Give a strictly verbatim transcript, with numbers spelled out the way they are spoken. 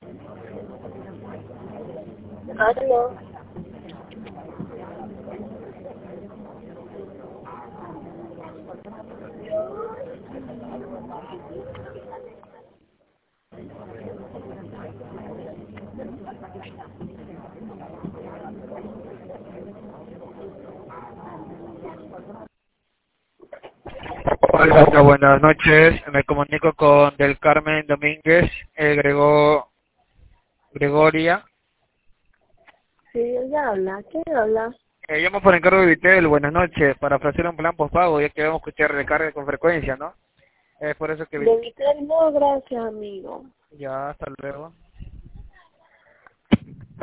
Aló. Hola, buenas noches. Me comunico con Del Carmen Domínguez, eh, Grego, Gregoria. Sí, ella habla. ¿Quién habla? Eh, llamo por encargo de Vitel. Buenas noches. Para ofrecer un plan postpago, ya que vemos que usted recarga con frecuencia, ¿no? Es por eso que... De Vitel, no, gracias, amigo. Ya, hasta luego.